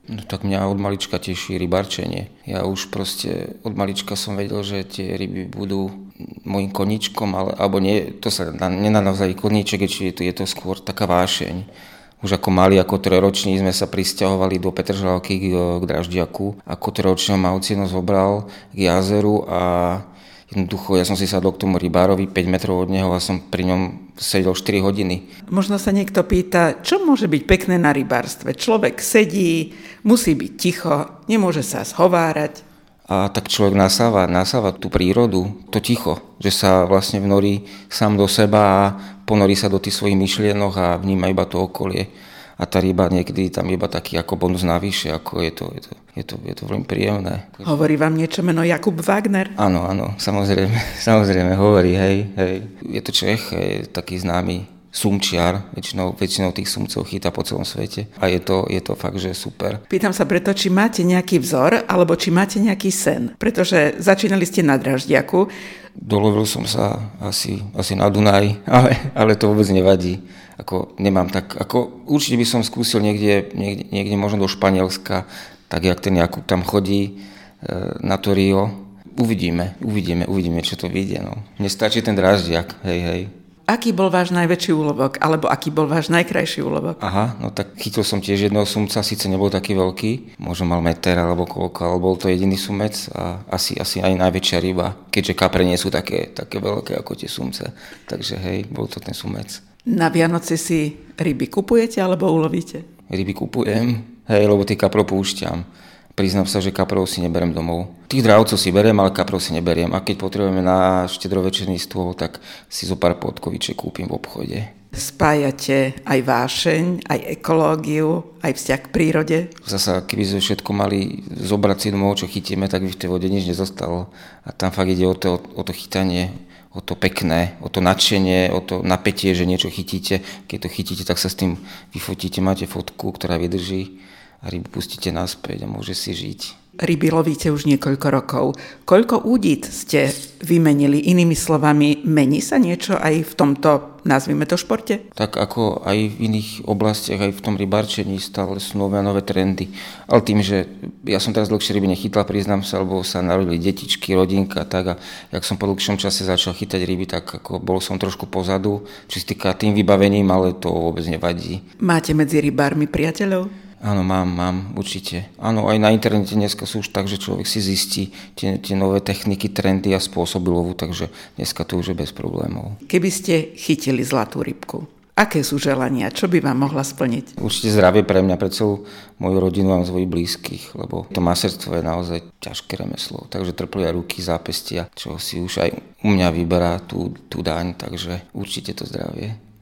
No tak mňa od malička teší rybarčenie. Ja už proste od malička som vedel, že tie ryby budú môjim koníčkom, alebo nie, to sa nenazýva koníček, či je to skôr taká vášeň. Už ako mali, ako trojroční sme sa prisťahovali do Petržalky k Draždiaku. Ako trojročného ma ocino zobral k jazeru a jednoducho ja som si sadol k tomu rybárovi 5 metrov od neho a som pri ňom sedel 4 hodiny. Možno sa niekto pýta, čo môže byť pekné na rybárstve? Človek sedí, musí byť ticho, nemôže sa zhovárať. A tak človek nasáva tú prírodu, to ticho, že sa vlastne vnorí sám do seba a ponorí sa do tých svojich myšlienok a vníma iba to okolie. A tá ryba niekedy tam iba taký ako bonus navyše, ako je to veľmi príjemné. Hovorí vám niečo meno Jakub Wagner? Áno, samozrejme hovorí, hej. Je to Čech, je taký známy sumčiar, väčšinou tých sumcov chytá po celom svete a je to fakt, že super. Pýtam sa preto, či máte nejaký vzor, alebo či máte nejaký sen, pretože začínali ste na Draždiaku. Dolovil som sa asi na Dunaj, ale to vôbec nevadí. Určite by som skúsil niekde možno do Španielska, tak jak ten Jakub tam chodí na to Rio. Uvidíme, čo to vyjde. No. Mne stačí ten Draždiak, hej. Aký bol váš najväčší úlovok, alebo aký bol váš najkrajší úlovok? Aha, no tak chytil som tiež jedného sumca, síce nebol taký veľký, možno mal meter alebo koľko, ale bol to jediný sumec a asi aj najväčšia ryba, keďže kapre nie sú také veľké ako tie sumce. Takže hej, bol to ten sumec. Na Vianoce si ryby kupujete alebo ulovíte? Ryby kupujem, lebo tie kaprov púšťam. Priznám sa, že kaprov si neberiem domov. Tých dravcov si beriem, ale kaprov si neberiem. A keď potrebujeme na štedrovečerný stôl, tak si zo pár podkovičiek kúpim v obchode. Spájate aj vášeň, aj ekológiu, aj vzťah k prírode? Zasa, keby sme všetko mali zobrať si domov, čo chytíme, tak by v tej vode nič nezostalo. A tam fakt ide o to chytanie, o to pekné, o to nadšenie, o to napätie, že niečo chytíte. Keď to chytíte, tak sa s tým vyfotíte, máte fotku, ktorá vydrží. A rybu pustíte naspäť a môže si žiť. Ryby lovíte už niekoľko rokov. Koľko údit ste vymenili? Inými slovami, mení sa niečo aj v tomto, nazvime to, športe? Tak ako aj v iných oblastiach, aj v tom rybarčení stále sú nové trendy. Ale tým, že ja som teraz dlhšie ryby nechytal, priznám sa, lebo sa narodili detičky, rodinka, tak a jak som po dlhšom čase začal chytať ryby, tak ako bol som trošku pozadu, čo sa týka tým vybavením, ale to vôbec nevadí. Máte medzi rybármi priateľov? Áno, mám, určite. Áno, aj na internete dneska sú už tak, že človek si zistí tie nové techniky, trendy a spôsoby lovu, takže dneska to už je bez problémov. Keby ste chytili zlatú rybku, aké sú želania? Čo by vám mohla splniť? Určite zdravie pre mňa, pre celú moju rodinu a svojich blízkych, lebo to maserstvo je naozaj ťažké remeslo, takže trplia ruky, zápestia, čo si už aj u mňa vyberá tú daň, takže určite to zdravie.